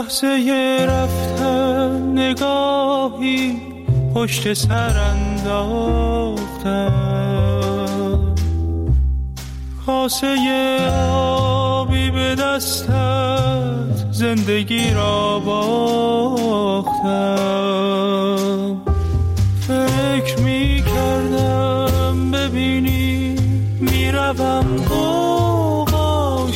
لحظه رفتن نگاهی پشت سر انداختم، کاسه آبی به دستت زندگی را باختم. فکر می کردم ببینی میروم غوغا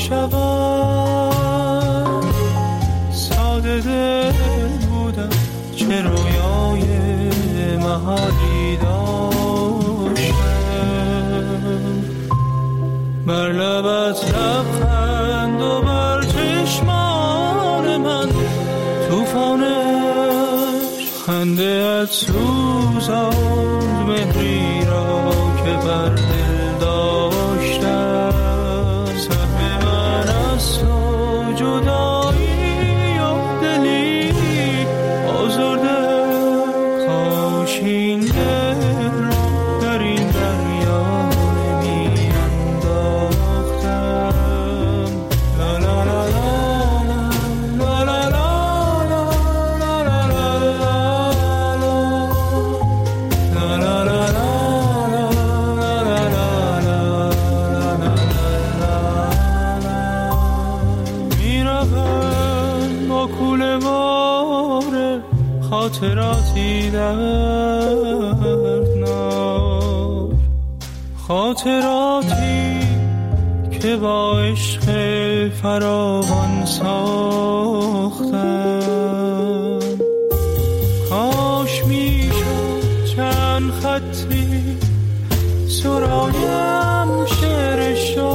شوم، ساده دل بودم چه رویای محالی داشتم. بر لبت لبخند و بر چشمان من توفانش خنده ات سوزاند مهری را که بر دل داشتم. سهم من از تو جدایی و دلی آزرده، کاش این دل را در این دریا نمی انداختم. لا لا لا لا لا لا خاطراتی دردناک، خاطراتی که با عشق فراوان ساختم. کاش میشد چند خطی سرایم شعر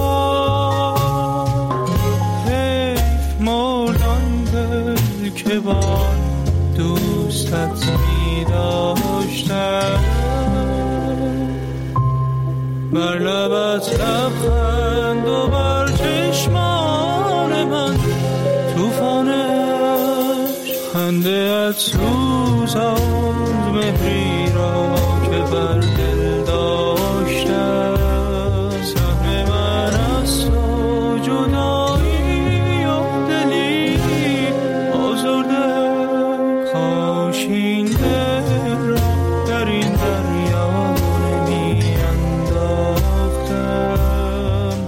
شاه، حیف مردان دل که با دوستت می داشتم. بر لبت لبخند و بر چشمان من توفانش خنده ات سوزاند مهری را که بر دل داشتم. سهم من از تو جدایی و دلی آزرده، کاش این دل را در این دریا نمی انداختم.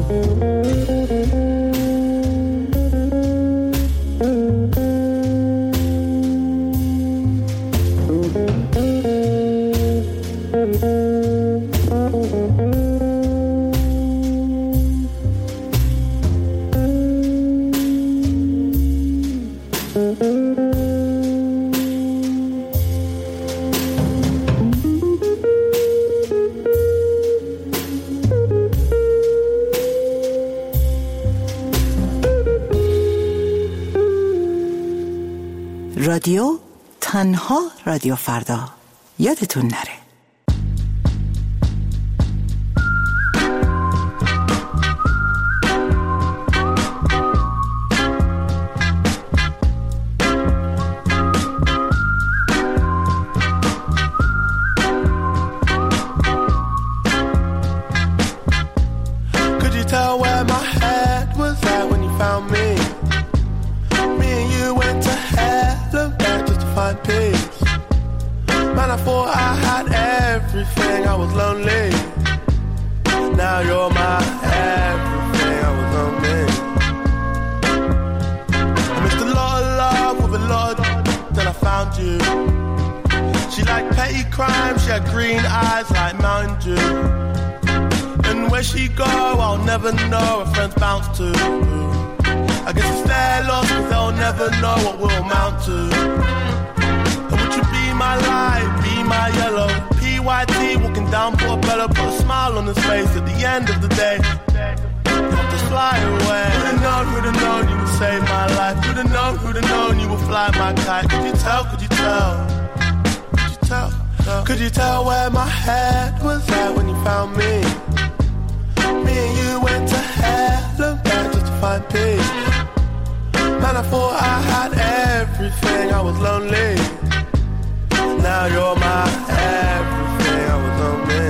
رادیو تنها رادیو فردا، یادتون نره. Could you tell where my head was at when you found me? Me and you went to hell and back just to find peace. Man, I thought I had everything, I was lonely. Now you're my everything, I was lonely. I missed a lot of love with a lot of then I found you. She liked petty crime, she had green eyes like Mountain Dew. And where she go, I'll never know, her friends bounce to. I guess it's their loss, cause they'll never know what we'll amount to. And would you be my light, be my yellow? PYT walking down Portobello, put a smile on his face at the end of the day. You have to fly away. Who'd have known you would save my life? Who'd have known you would fly my kite? Could you tell, could you tell? Could you tell? Could you tell where my head was at when you found me? Me and you went to hell and back just to find peace. Man, I thought I had everything, I was lonely. Now you're my everything, I was lonely.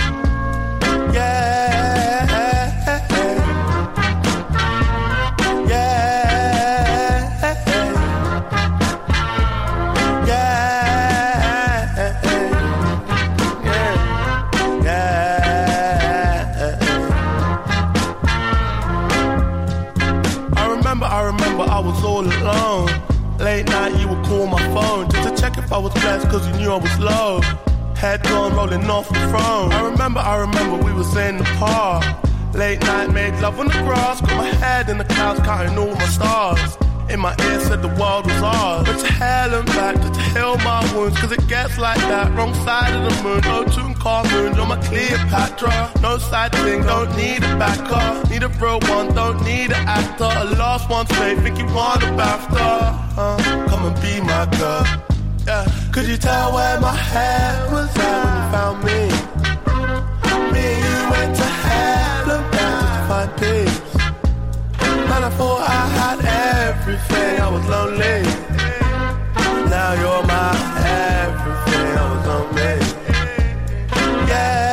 Yeah, yeah. blessed cause he knew I was low. Head gone rolling off the throne. I remember we was in the park. Late night made love on the grass. Got my head in the clouds counting all my stars. In my ear said the world was ours. Went to hell and back just to heal my wounds. Cause it gets like that, wrong side of the moon. No Tutankhamun, you're my Cleopatra. No side thing, don't need a backer. Need a real one, don't need an actor. A lost one's faith, think you want a BAFTA. Come and be my girl. Yeah. Could you tell where my head was at when you found me? Me and you went to hell and back just to find peace. Man, I thought I had everything, I was lonely. Now you're my everything, I was lonely. Yeah.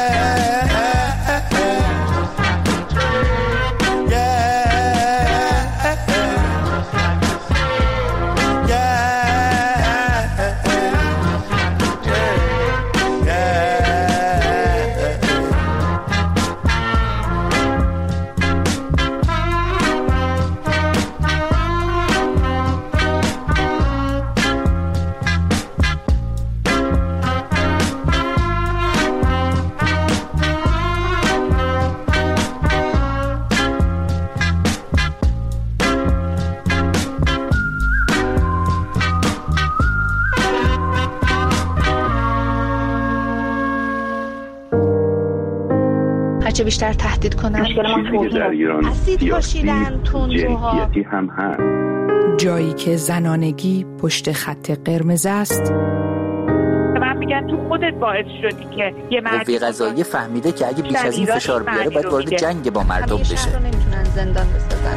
چه بیشتر تهدید کنن اسید پاشیدن تندروها هم هست. جایی که زنانگی پشت خط قرمز است. من میگن تو خودت باعث شدی که یه قوه قضاییه فهمیده که اگه بیش از این فشار بیاره باید وارد جنگ با مردم بشه. همیشه نمیتونن زندان بسازن.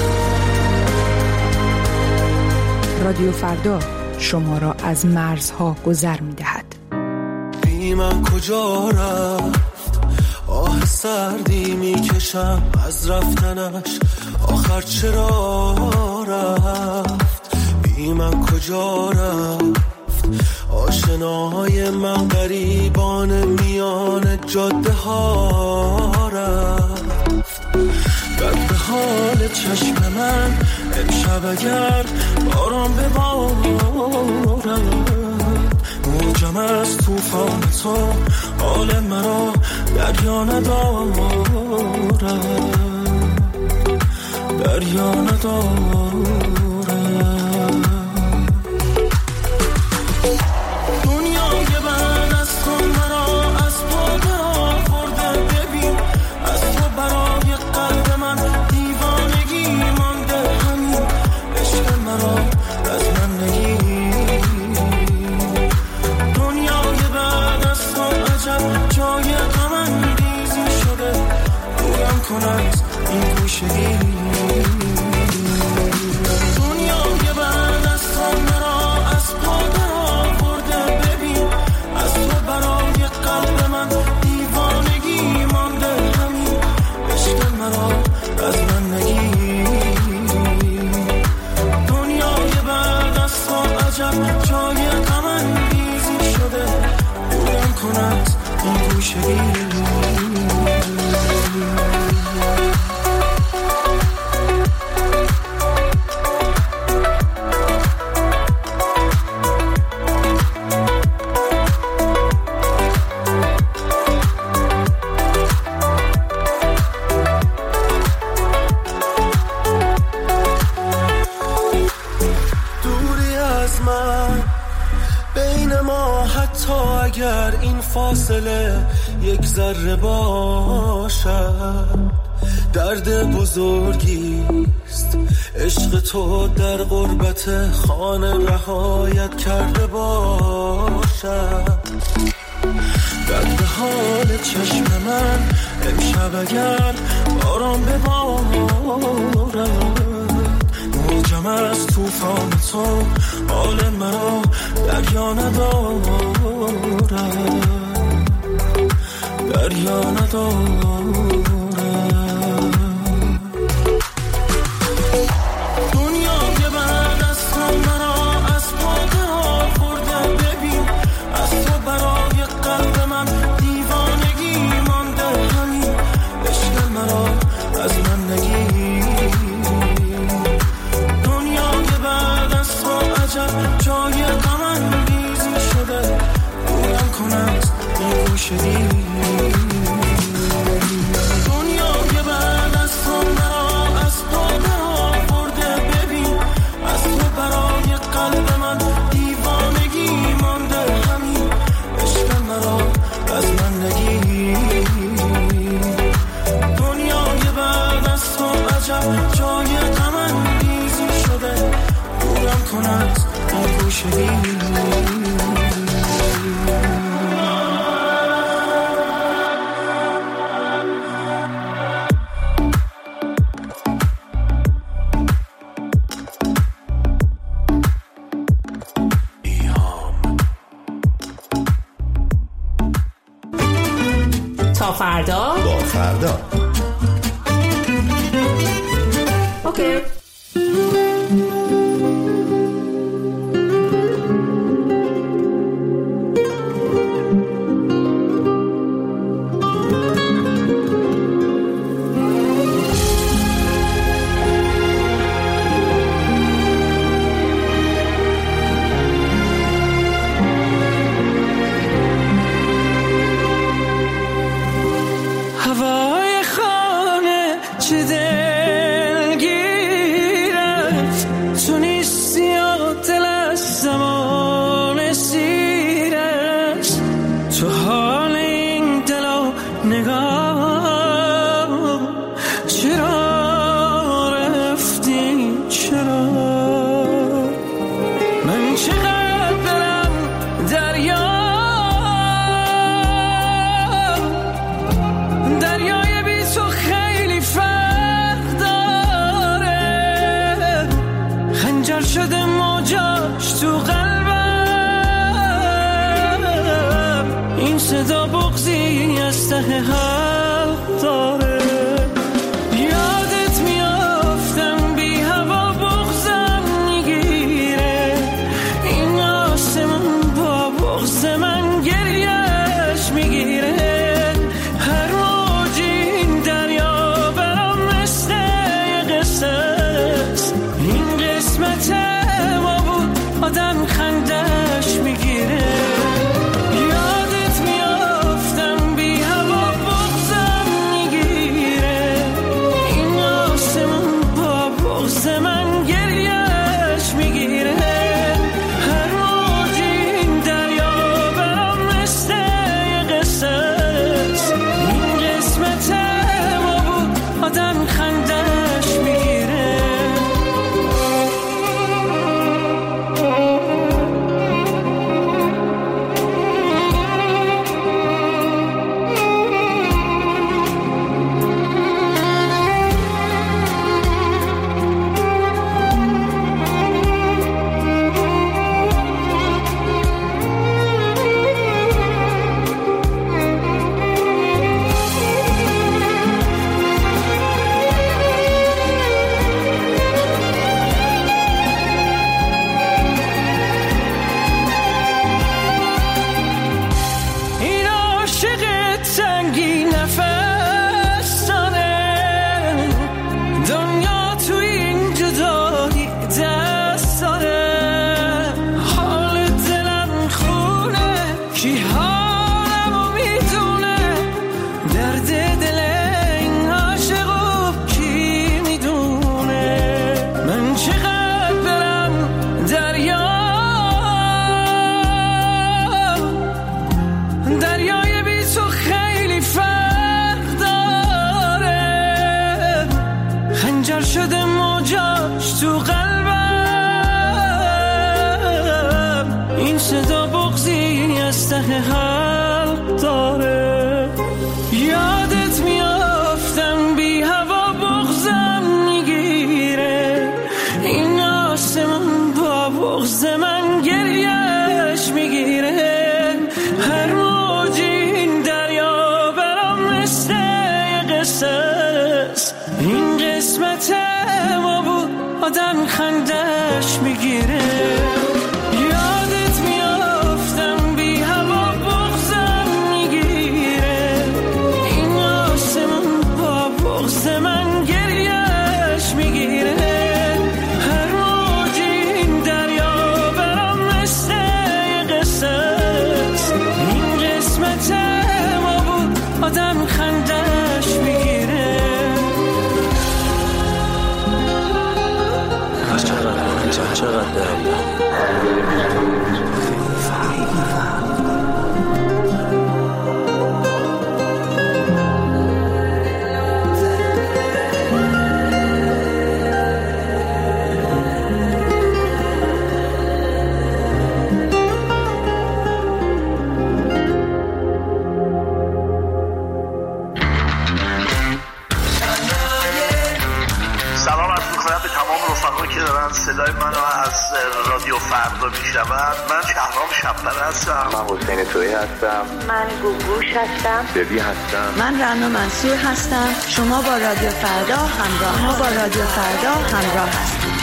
رادیو فردا شما را از مرزها گذر میدهد. بی من کجا رفت؟ آه سردی میکشم از رفتنش، آخر چرا رفت؟ بی من کجا رفت؟ آشناهای من غریبان میان جاده ها رفت. بد به حال چشم من امشب اگر باران ببارد، موجم از توفان تو حال مرا دریا ندارد، دریا ندارد. دنیای بعد از تو مرا از پا برآورده، ببین از تو برای قلب من دیوانگی مانده، همین عشق مرا از من نگیر. دنیای بعد از تو عجب جای غم انگیزی شده، دورم کن از این گوشگی. دنیای بعد از تو مرا از پا درآورده، ببین از تو برای قلب من دیوانگی مانده، همین عشق مرا از من نگیر. دنیای بعد از تو عجب جای غم انگیزی شده، دورم کن از این گوشگی. اگر این فاصله یک ذره باشد، درد بزرگیست عشق تو در غربت خانه رهایت کرده باشد. درد حال چشم من امشب اگر باران ببارد، موجم از توفان تو حال مرا دریا ندارد، دریا ندارد. دنیای بعد از تو مرا از پا درآورده، ببین از تو برای قلب من دیوانگی مانده، همین عشق مرا از من نگیر. دنیای بعد از تو عجب جای غم انگیزی شده، عاشقی. تا فردا با فردا. اوکی. هوای خانه چه دلگیرت، تو نیستی یا دل از زمان سیرت، تو حال این دل و نگاه چرا رفتی، چرا من چقدر برم دریا، دریای بی تو خیلی فرق داره، خنجر شده موجاش تو قلبم، این صدا بغضی از ته حلق داره. یادت میافتم بی هوا بغضم میگیره، این آسمون با بغض من گریش میگیره، هر موج این دریا برام مثل یه قصه است، این قسمت ما بود آدم خندش میگیره. یادت میافتم بی هوا بغضم میگیره، این آسمون با بغض من گریش میگیره، هر موج این دریا برام مثل یه قصه است، این قسمت ما بود آدم خندش میگیره. این عاشق تنگی نفس داره، دنیا تو این جدایی دست داره، حال دلم خونه کی حالمو میدونه، درد دل این عاشقو کی میدونه، من چقدر برم دریا، دریای بی تو خیلی فرق داره، خنجر شده موجاش تو قلبم، این صدا بغضی از ته حلق داره. یادت میافتم بی هوا بغضم میگیره، این آسمون با بغض من گریش میگیره، هر موج این دریا برام مثل یه قصه است، این قسمت ما بود آدم خندش میگیره. یادت میافتم بی هوا بغضم میگیره، این آسمون با بغض من گریش میگیره، هر موج این دریا برام مثل یه قصه است، این قسمت ما بود آدم خندش میگیره. چقدر دوستان صدای منو از رادیو فردا میشنون. من شهرام شب‌پره هستم. من حسین تویی هستم. من گوگوش هستم. ببی هستم. من رنا منصور هستم. شما با رادیو فردا همراه هستید.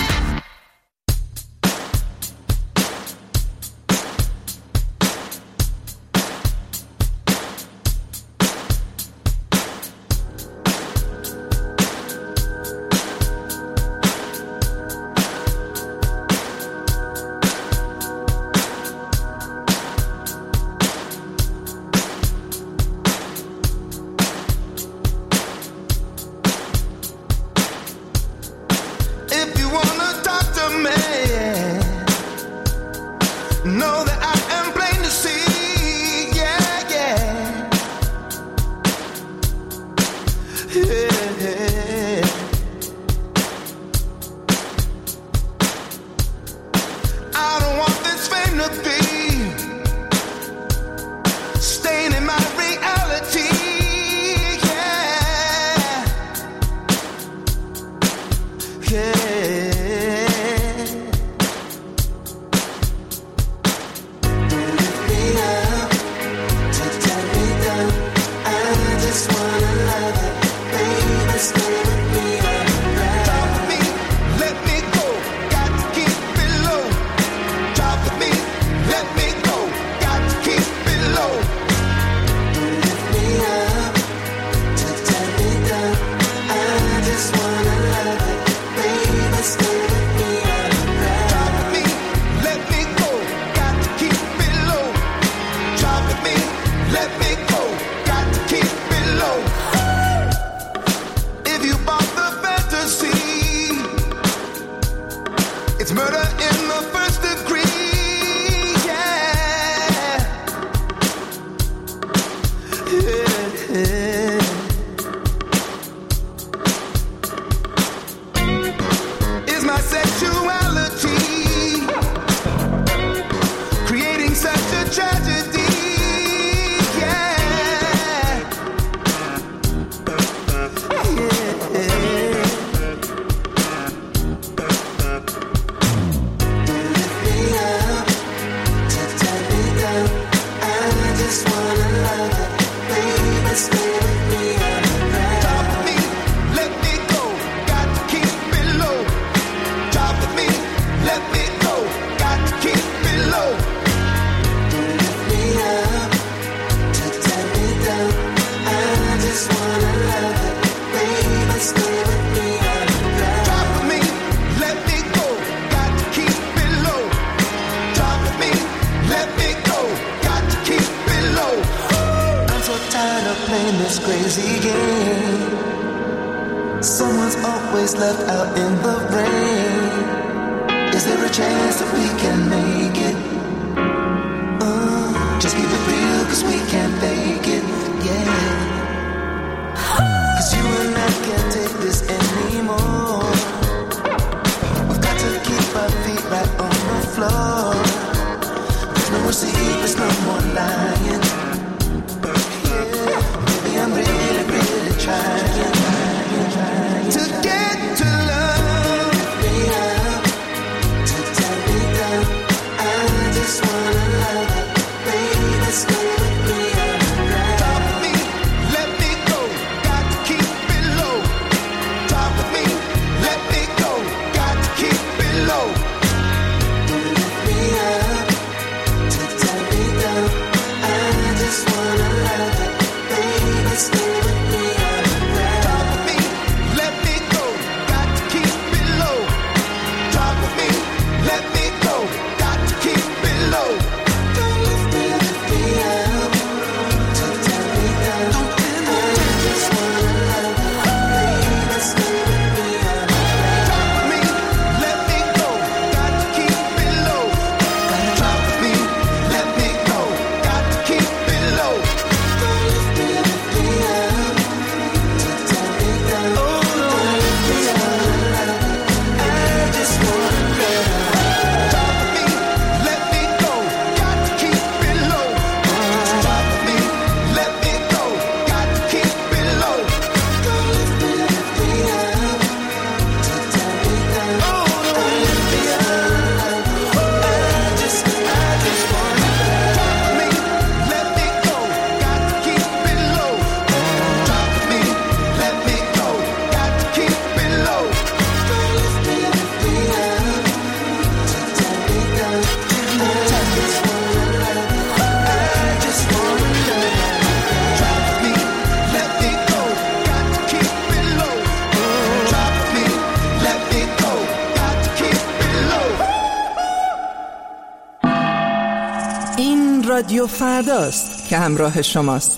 رادیو فرداست که همراه شماست.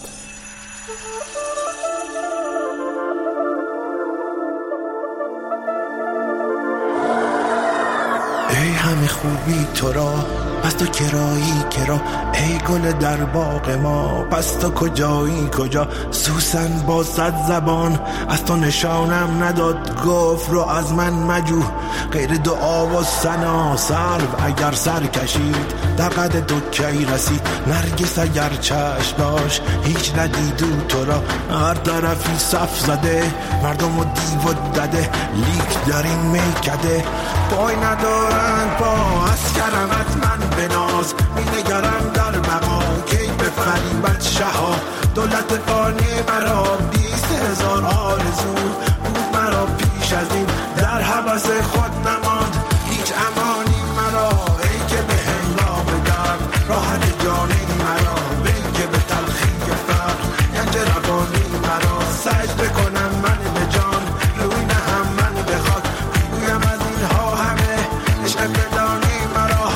ای همه خوبی تو را پس تو کرایی کرا، ای گل در باغ ما پس تو کجایی کجا. سوسن با 100 زبان از تو نشانم نداد، گفت رو از من مجو غیر دعا و ثنا. سرو اگر سر کشید در قد تو کی رسید، نرگس اگر چشم داشت هیچ ندیدو تو را. هر طرفی صف زده مردم و دیو و دده، لیک در این میکده پای ندارند پا. از کرمت من بناز می نگرم در بقا، کی بفریبد شها دولت فانی مرا. 20,000 آرزو بود مرا پیش از این، در هوس خود نماند هیچ امانی مرا. ای که به هنگام درد راحت جانی مرا، ای که به تلخی فرق گنج روانی مرا. سجده کنم من به جان روی نهم من بخواد، بگویم از اینها همه عشق بدانی مرا.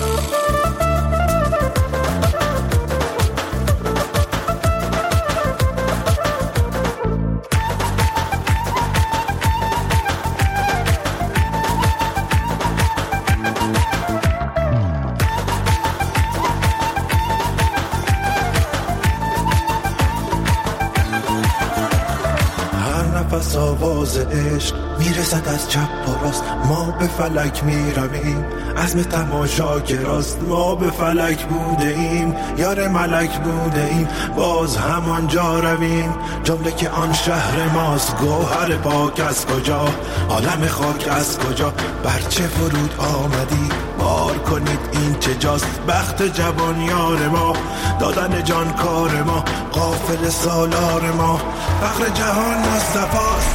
پس آواز عشق میرسد از چپ و راست، ما به فلک میرویم عزم تماشا که راست. ما به فلک بوده ایم یار ملک بوده ایم، باز همان جا رویم جمله که آن شهر ماست. گوهر پاک از کجا عالم خاک از کجا، برچه فرود آمدی بار کنید این چه جاست. بخت جوان یار ما دادن جان کار ما، غافل سالار ما فخر جهان مصطفاست.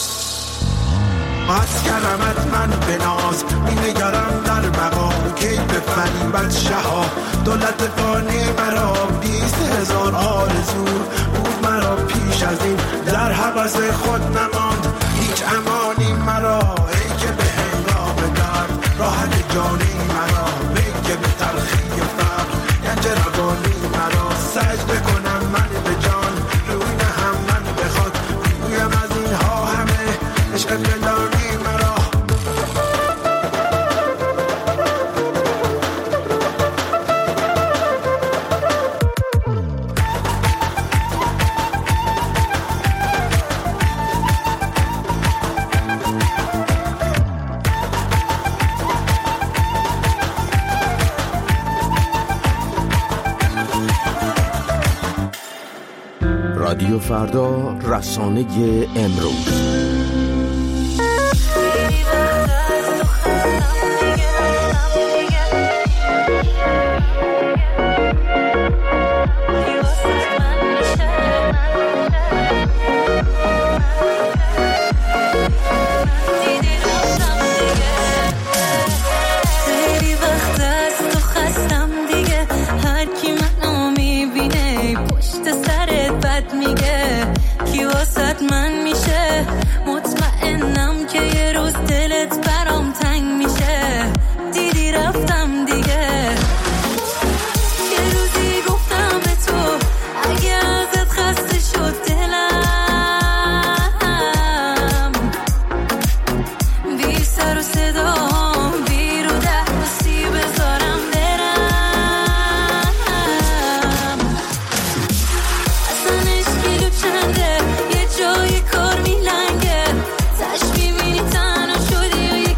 از کرمت من بناز می نگرم در بقا، کی بفریبد شها دولت فانی مرا. 20,000 آرزو بود مرا پیش از این، در هوس خود نماند هیچ امانی مرا. ای که به هنگام درد راحت جانی مرا، ای که به تلخی فرق گنج روانی مرا. سجده کنم من به جان روی نهم من بخواد، بگویم از اینها همه عشق بدانی مرا. رادیو فردا، رسانه امروز. میگه کی واسط من میشه، مطمئنم که یه روز دلت برام تنگ میشه. دیدی رفتم دیگه، یه روزی گفتم به تو اگه ازت خسته شد دلم، بی سر و صدام بی رو دستی بذارم جای کار میلنگه، تش میبینی تنها شدی و یکی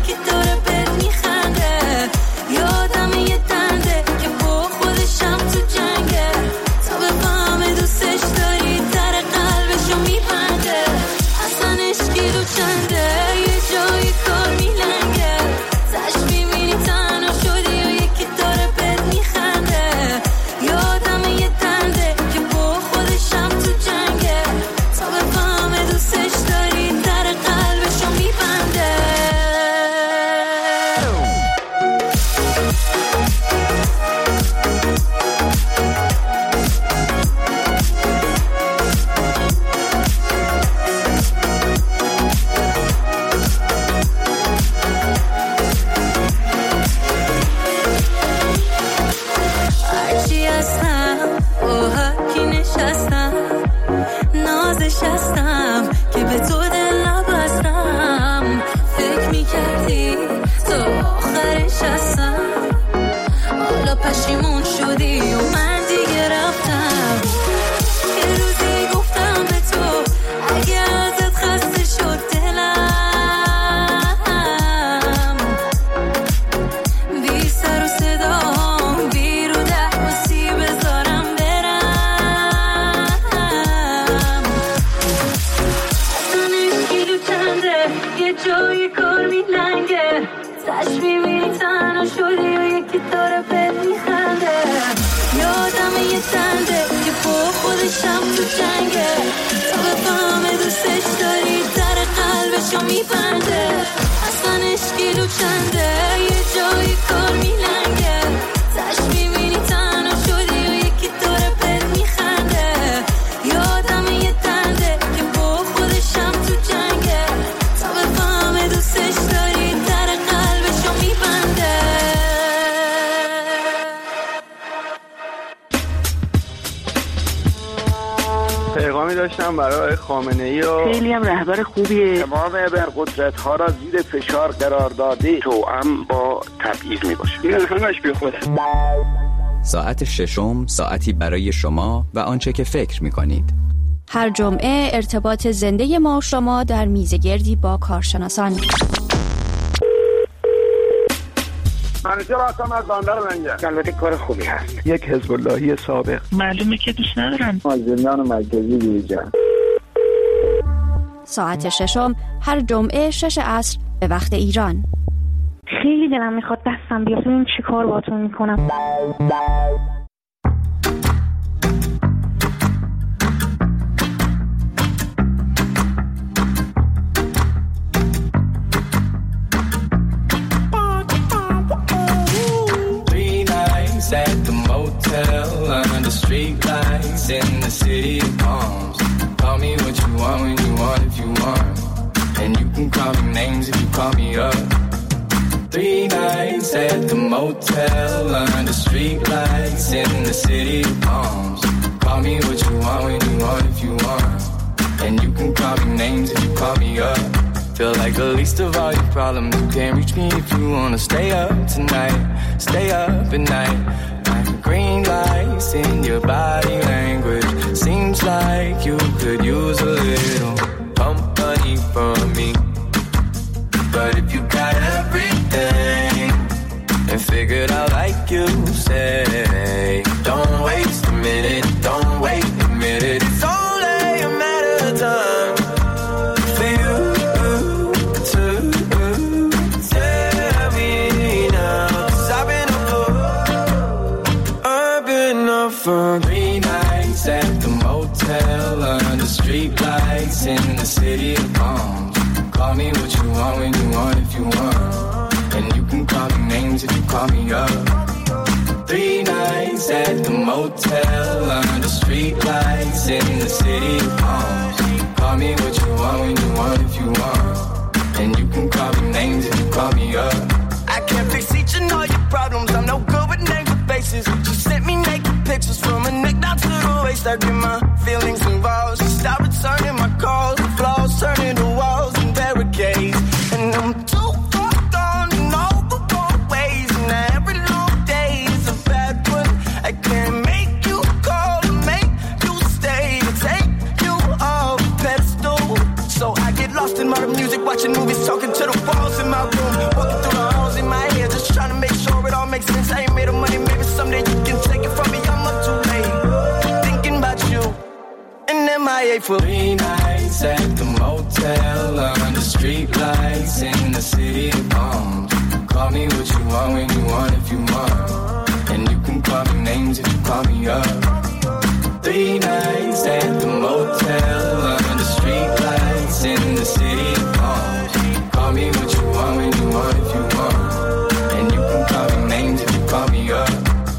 جای کار میلنگه تش میبینی تنها شدی و یکی داره بهت میخنده یادمه یه تنده که با خودشم تو جنگه تا بفهمه دوستش داری در قلبشو میبنده اصلا اشکیلو چنده یه جای کار میلنگه تش میبینی تنها شدی و یکی داره بهت میخنده یادمه یه تنده که با خودشم تو جنگه تا بفهمه دوستش داری در قلبشو میبنده پیغامی داشتم برای خامنه‌ای و خیلی هم رهبر خوبیه. تمام ابرقدرت‌ها را زیر فشار قرار داده توأم با تبعیض میباشه. این همش بی خوده. ساعت ششم ساعتی برای شما و آنچه که فکر می‌کنید. هر جمعه ارتباط زنده ما و شما در میزگردی با کارشناسان. منیجر هستم از بندر منجر. البته کار خوبی هست. یک حزب اللهی سابق. معلومه که دوست ندارم. از زندان مرکزی بیرون. ساعت ششم هر جمعه 6 عصر به وقت ایران. خیلی دلم میخواد دستم بیاد ببینم چی کار باهاتون میکنم. At the motel under street lights in the city of palms. Call me what you want when you want if you want. And you can call me names if you call me up. 3 nights at the motel under street lights in the city of palms. Call me what you want when you want if you want. And you can call me names if you call me up. Feel like the least of all your problems. You can't reach me if you wanna stay up tonight. Stay up at night. Like green lights in your body language. Seems like you could use a little company from me. But if you got everything and figured out like you say, don't waste a minute, don't wait a minute. It's only a matter of time. For 3 nights at the motel under street lights in the city of palms. Call me what you want when you want if you want. And you can call me names if you call me up. 3 nights at the motel under street lights in the city of palms. Call me what you want when you want if you want. And you can call me names if you call me up. I can't fix each and all your problems. I'm no good with names or faces. She sent me naked pictures from her neck down to the waist. I get my feelings involved. She stopped returning my calls. The flaws turning to walls and barricades. And I'm too far gone in all the wrong ways. And every long day is a bad one. I can't make you call to make you stay, to take you off the pedestal. So I get lost in my music, watching movies, talking to the walls in my room, walking through the halls in my head, just trying to make sure it all makes sense. I ain't made of money, maybe someday you can take it from me. I'm up too late, thinking about you. And MIA for 3 nights at the motel under street lights in the city of palms. Call me what you want when you want if you want. And you can call me names if you call me up. 3 nights at the motel under street lights in the city of palms. Call me what you want when you want if you want. And you can call me names if you call me up.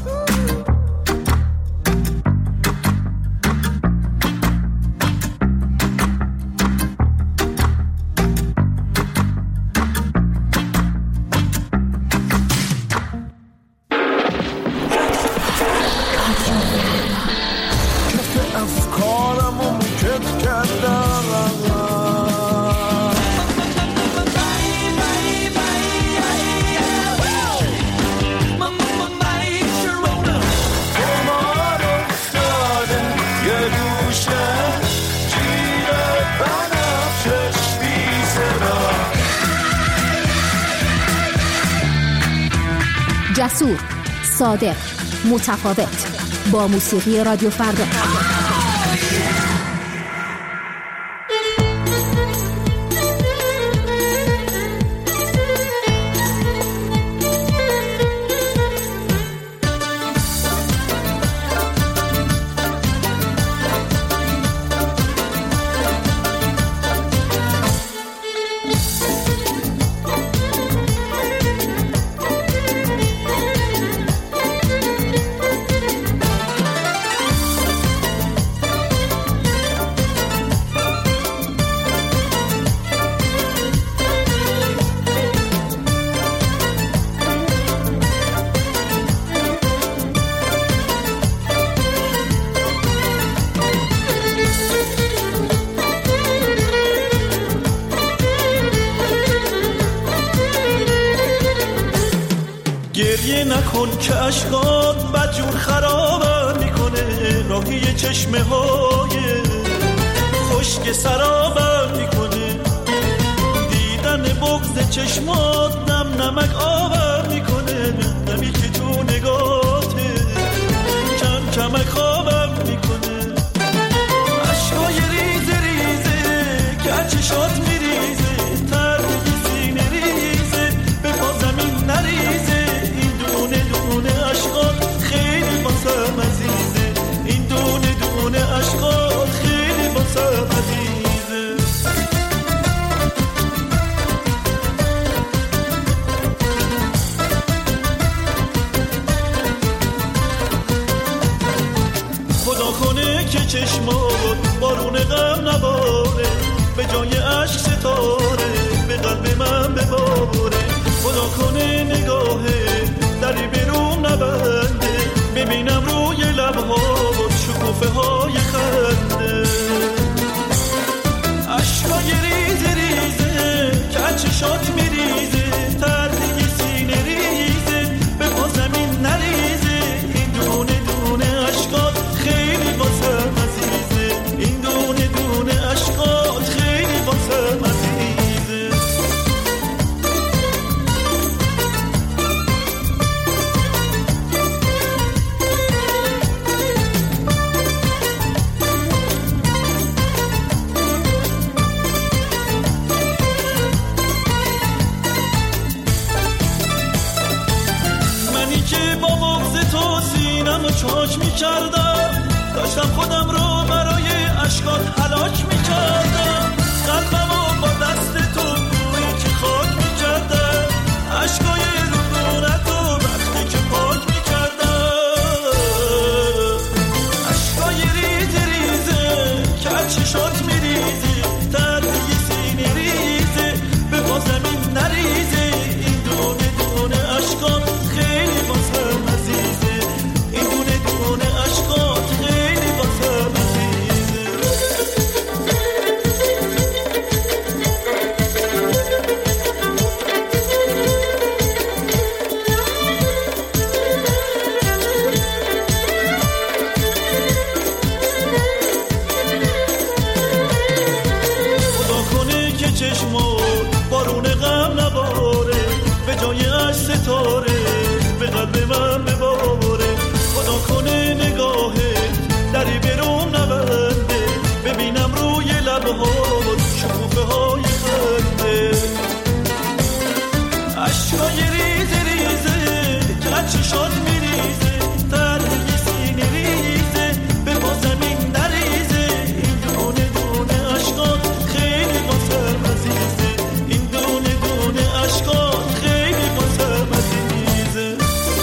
جسور، صادق، متفاوت، با موسیقی رادیو فردا. گریه نکن که عشقات بدجور خرابم میکنه، راهی چشمه های خشک سرابم میکنه، دیدن بغض چشمات نم نمک آبم میکنه، نمی که تو نگاته کم کمک خوابم میکنه، عشقای ریزه ریزه که چشات میریزه، تردی سینه ریزه به پا زمین نریزه، این دونه دونه عشقات خیلی واسم عزیزه، این دونه دونه عشقات خیلی واسم عزیزه. خدا کنه که چشمات بارون غم نباره، به جای عشق ستاره به قلب من بباره، خدا کنه نگاهه دری برون نبنده، ببینم روی لبهات شکوفه های خنده، عشقای ریزه ریزه که چشات میریزه، تردی سینه ریزه به پا زمین نریزه، این دونه دونه عشقات خیلی واسم عزیزه، این دونه دونه عشقات خیلی واسم عزیزه. منی که با بغض تو سینمو چاک میکردم، داشتم خودم رو برای عشقات هلاک میکردم، قلبمو با دست تو بویی که خاک میکردم، عشقای رونتو وقتی که پاک میکردم، عشقای ریزه ریزه که چشات میریزی، تردی سینه ریزه به پا زمین نریزه، این دونه دونه عشقات خیلی واسم عزیزه، این دونه دونه عشقات خیلی واسم عزیزه. خدا کنه که چشمات بارون غم نباره، به جای عشق ستاره به قلب من بباره، خدا کنه نگاهه دری برون نبنده، ببینم روی لبهات شکوفه های خنده، عشقای ریزه ریزه که چشات میریزه، تردی سینه ریزه به پا زمین نریزه، این دونه دونه عشقات خیلی واسم عزیزه، این دونه دونه عشقات خیلی واسم عزیزه.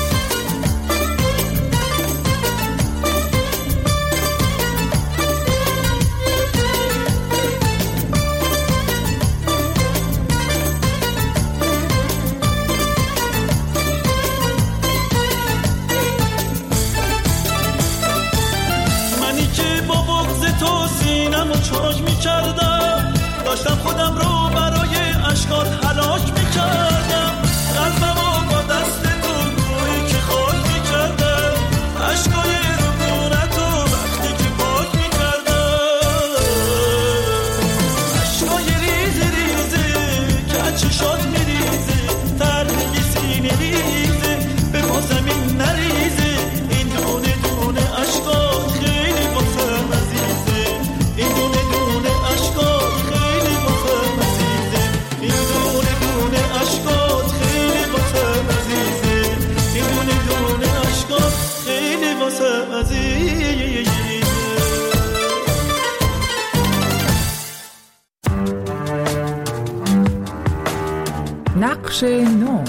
منی که با بغض تو سینمو چاک میکردم، داشتم خودم رو برای عشقات هلاک میکردم، قلبمو با دست تو بویی که خاک میکردم، عشقای رونتو وقتی که پاک میکردم، عشقای ریزه ریزه که چشات میریزه، تردی سینه ریزه به پا زمین نریزه، این دونه دونه عشقات خیلی واسم عزیزه، این دونه دونه عشقات خیلی واسم عزیزه، این دونه دونه عشقات خیلی واسم عزیزه، این دونه دونه عشقات خیلی واسم عزیزه. نقش نو.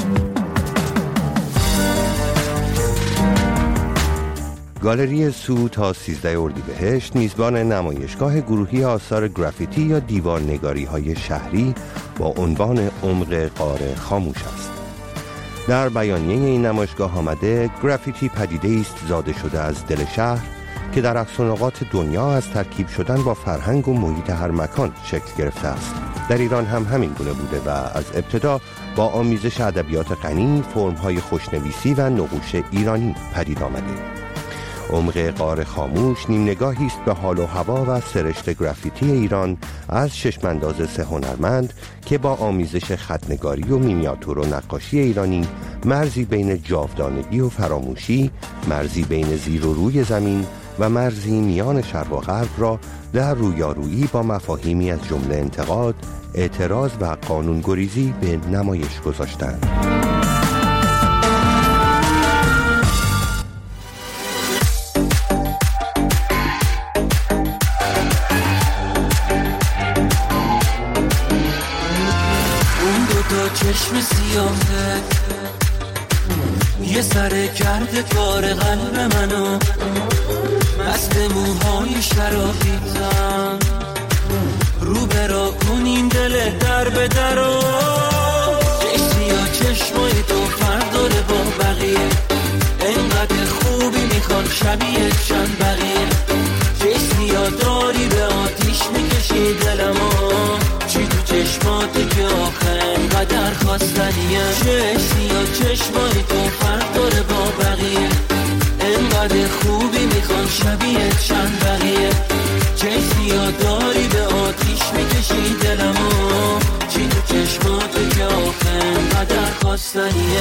گالری سو تا 13 اردیبهشت میزبان نمایشگاه گروهی آثار گرافیتی یا دیوارنگاری های شهری با عنوان عمق غار خاموش است. در بیانیه این نمایشگاه آمده گرافیتی پدیده است زاده شده از دل شهر که در اقصانقاط دنیا از ترکیب شدن با فرهنگ و محیط هر مکان شکل گرفته است. در ایران هم همین گونه بوده و از ابتدا با آمیزش ادبیات غنی، فرم‌های خوشنویسی و نقوش ایرانی پدید آمده. عمق غار خاموش نیم نگاهی است به حال و هوا و سرشت گرافیتی ایران از چشم‌انداز سه هنرمند که با آمیزش خط‌نگاری و مینیاتور و نقاشی ایرانی مرزی بین جاودانگی و فراموشی، مرزی بین زیر و روی زمین و مرزی میان شرق و غرب را در رویارویی با مفاهیمی از جمله انتقاد، اعتراض و قانونگریزی به نمایش گذاشتند. چشم سیاهه یه سر کرده کار قلب منو، مست موهای شرابیتم، رو برا کنین دل در به درو، سیاه چشمای تو فرق داره با بقیه، انقدر خوبی میخوان شبیه چند بقیه، سیاه داری به آتیش میکشی دلمو، چی تو چشماتی که آخر انقدر خواستنیه، سیاه چشمای تو فرق داره با بقیه، انقدر خوبی میخوان شبیه چند بقیه، سیاه داری به آتیش میکشی دلمو، چی تو چشماتی که آخر انقدر خواستنیه.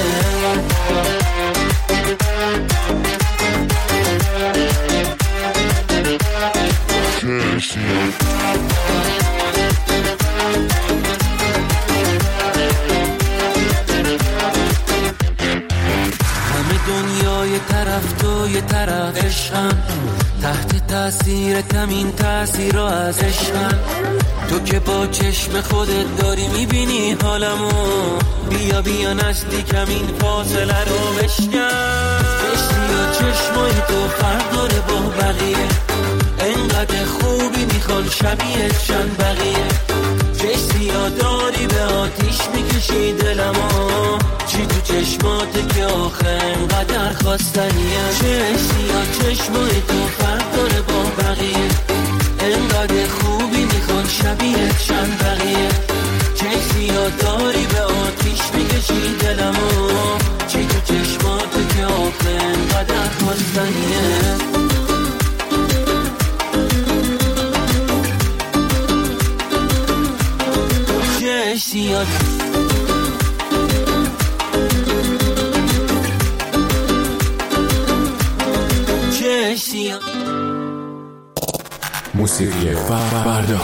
همه دنیا یه طرف تو یه طرف عشقم، تحت تاثیر تمین تاثیر از عشقم، تو که با چشم خودت داری میبینی حالمو، بیا بیا نزدیکم این فاصله رو بشکن، سیاه چشمای تو فرق داره با بقیه، انقدر خوبی میخوان شبیه چند بقیه، سیاه داری به آتیش میکشی دلمو، چی تو چشمات که آخه انقدر خواستنیه، سیاه چشمای تو فرق داره با بقیه، انقدر خوبی میخوان شبیه چند بقیه، سیاه داری به آتیش میکشی دلمو، چی تو چشمات که آخه انقدر خواستنیه. سیاه موسیقی فردا.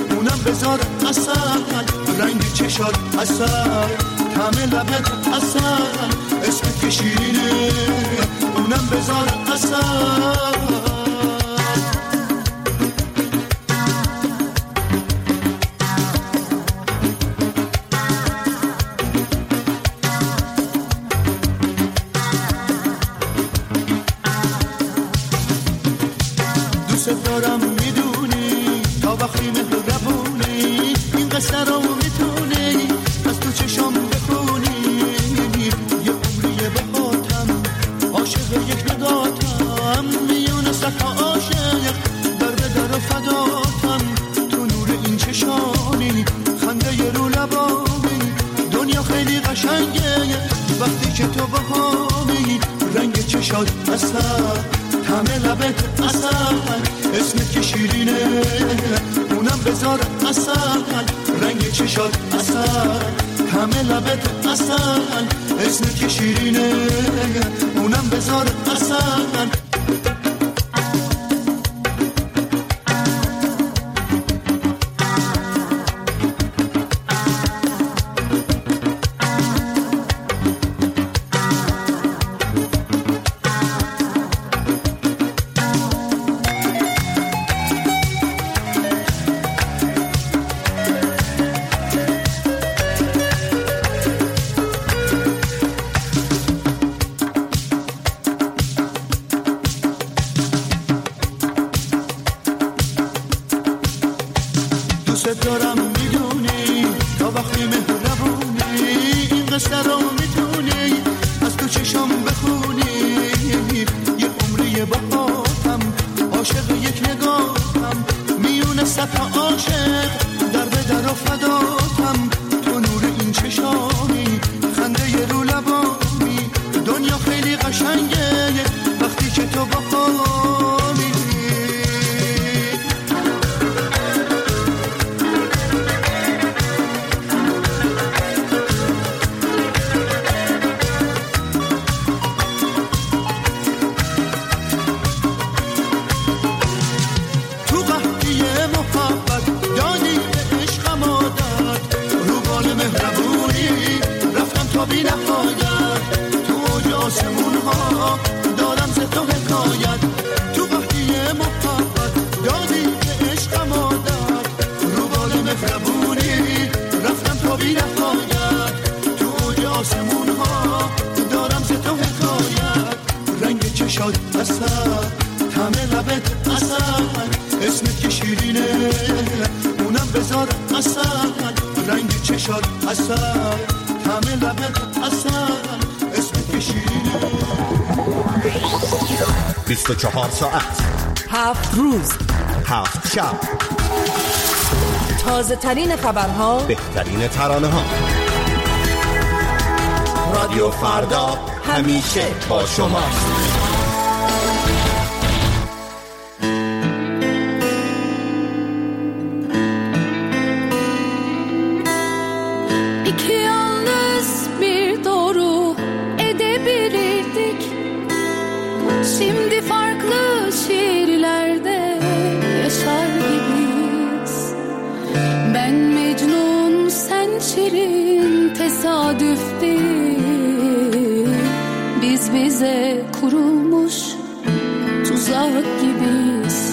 اصل همه لبت اصل شیرینه اونم بذار اصل. دوست دارم میدونی تا وقتی مهربونی این قصه رو میتونی از تو چشام بخونی. یه عمریه بهاتم عاشق یک نگاتم میونه صفا عاشق در در و فداتم. تو نور این چشانی خنده ی رو لبانی دنیا خیلی قشنگه وقتی که تو بهامی. رنگ چشات اصل همه لبت اصل اسمت که شیرینه اونم بذار اصل. رنگ چشات اصل همه لبت اصل اسمت که شیرینه اونم بذار اصل. دوست دارم میدونی تا وقتی مهربونی این قصه رو میتونی از تو چشام بخونی. یه عمریه باهاتم عاشق یک نگاهم میونه صفا عاشق در به در و فداتم. تو نور این چشانی خنده ی رو لبانی دنیا خیلی قشنگه وقتی که تو بخوانی. بی نهایت تو اوج آسمون ها دارم ز تو حکایت. تو وقتی محبت دادی به عشقم عادت رو بال مهربونی رفتم تا بی نهایت تو اوج آسمون ها دارم ز تو حکایت. رنگ چشات اصل همه لبت اصل اسمت که شیرینه اونم بذار اصل. رنگ چشات اصل همه لبت اصل اسمت که شیرینه. 24 ساعت 7 روز 7 شب تازه ترین خبرها بهترین ترانه ها. رادیو فردا همیشه با شماست. Şimdi farklı şehirlerde yaşar gibiyiz. Ben Mecnun, sen Şirin, tesadüf değil. Biz bize kurulmuş tuzak gibiyiz.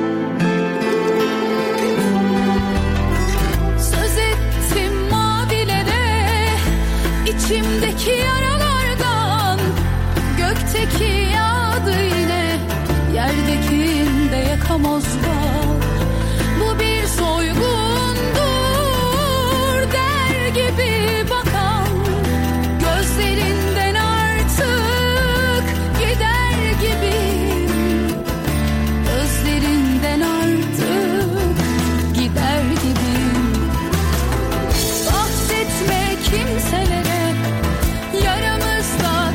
Söz ettim mavilere, içimdeki yaralardan, gökteki yine yerdekinde yakamoz var. Bu bir soygundur der gibi bakan gözlerinden artık gider gibi. Gözlerinden artık gider gibi. Bahsetme kimselere yaramızda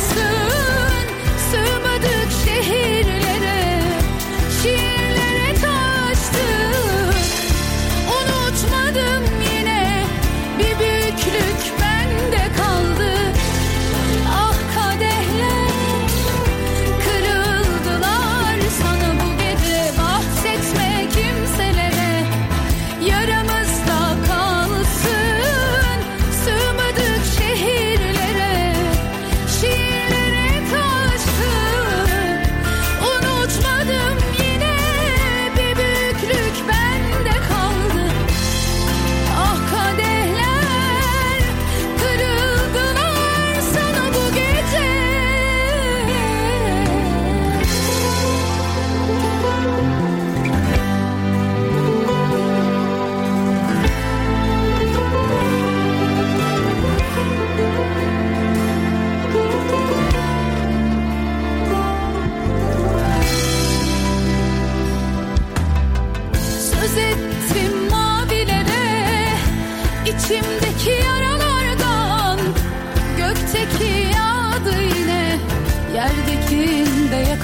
kalsın. Sığmadık şehirlere, şiirlere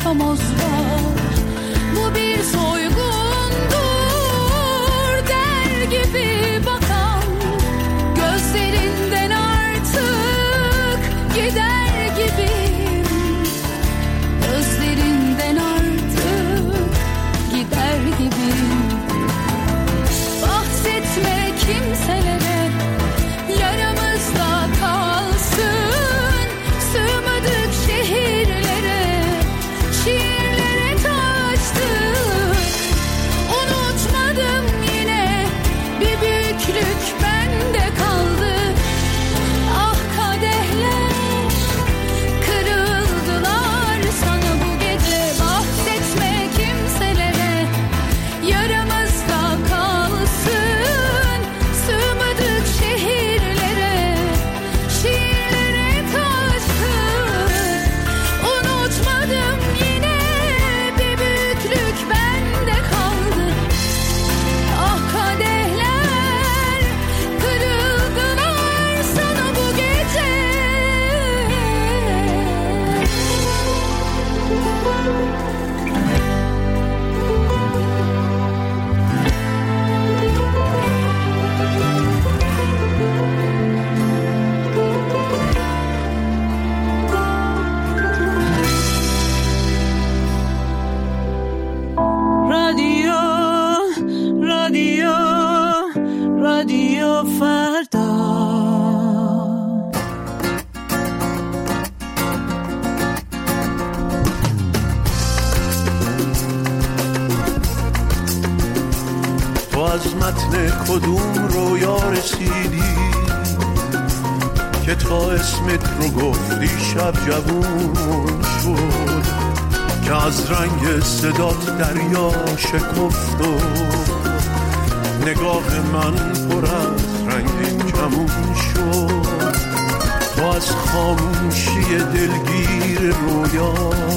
kamoz var. Bu bir soygundur der gibi bakan, gözlerinden artık gider gibiyim, gözlerinden artık gider gibiyim. Bahsetme kimselere, yaramızda kalsın, sığmadık şehirlere, şiirlere taştık. Unutmadım yine, bir büyüklük bende kaldı. Ah kadehler kırıldılar sana bu gece. Bahsetme kimselere, yaramızda kalsın, sığmadık şehirlere, şiirlere taştık. Unutmadım yine, bir büyüklük bende kaldı. Ah kadehler kırıldılar sana bu gece. رادیو رادیو رادیو فردا. تو از متن کدوم رویا رسیدی که تا اسمت رو گفتی شب جوون شد، که از رنگ صدات دریا شکفت و نگاه من پر از رنگ کمون شد. تو از خاموشی دلگیر رویا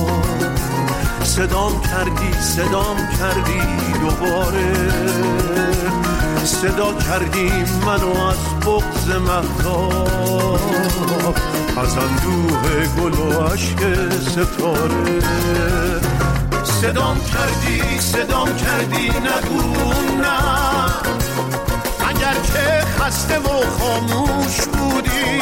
صدام کردی دوباره، صدا کردی منو از بغض مهتاب، از اندوه گل و عشق ستاره. صدام کردی نگو نه، اگر که خسته و خاموش بودی،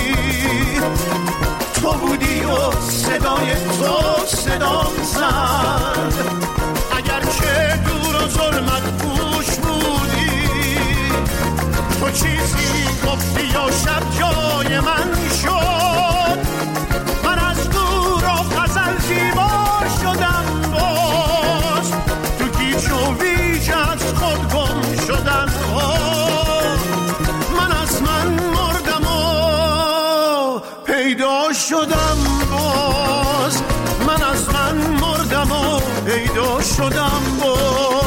تو بودی و صدای تو صدام زد. اگر که دور و ظلمت پوش بودی، تو چیزی گفتی و شب جای من شد. من از دور و غزل زیبا شدم، باز تو گیج و ویج از خود گم شدم. من از من مردم و پیدا شدم، باز من از من مردم و پیدا شدم باز.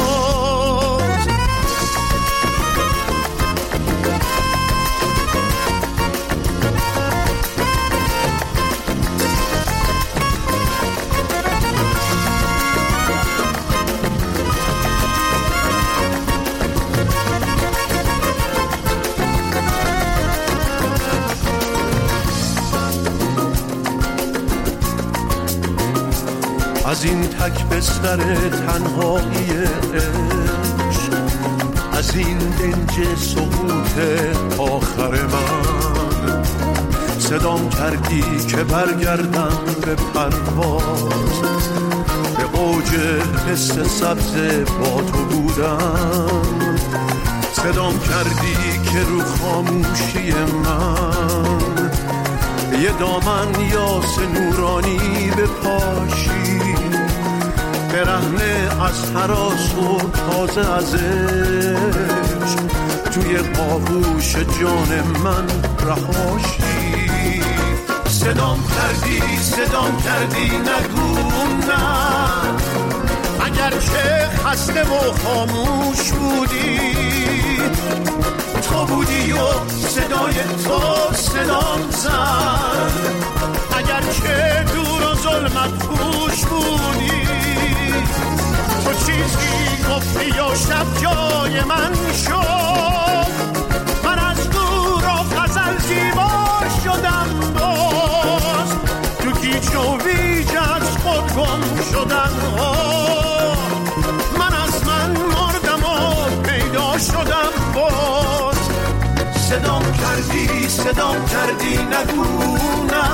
از این تک بستر تنهایی عشق، از این دنج سقوط آخر من، صدام کردی که برگردم به پرواز، به اوج حس سبز با تو بودم. صدام کردی که رو خاموشی من یه دامن یاس نورانی بپاشی، برهنه از هراس و تازه از عشق، توی آغوش جان من رهاشی. صدام کردی نگو نه، اگر که خسته و خاموش بودی، تو بودی و صدای تو صدام زد. اگر که دور و ظلمت پوش بودی، تو چیزی گفتی و شب جای من شد. من از دور و غزل زیبا شدم، باز تو گیج و ویج از خود گم شدم. مردی صدام کردی نگو نه،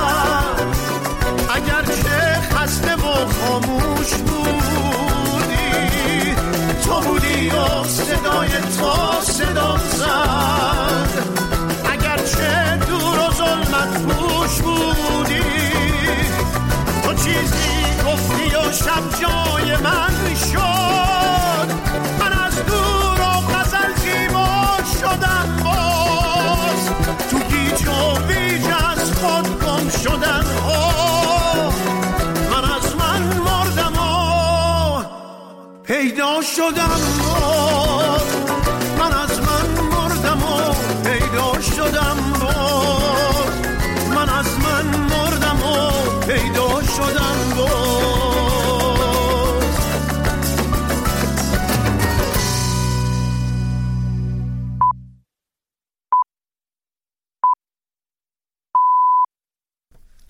اگرچه خسته و خاموش بودی، تو بودی و صدای تو صدام زد، اگرچه دور و ظلمت پوش بودی، تو چیزی گفتی و شب جای من شد، من از دور و غزل زیبا شدم، باز تو گیج و بیج از خود گم شدم، من از من مردم و پیدا شدم، من از من مردم و پیدا شدم، من از من مردم و پیدا شدم.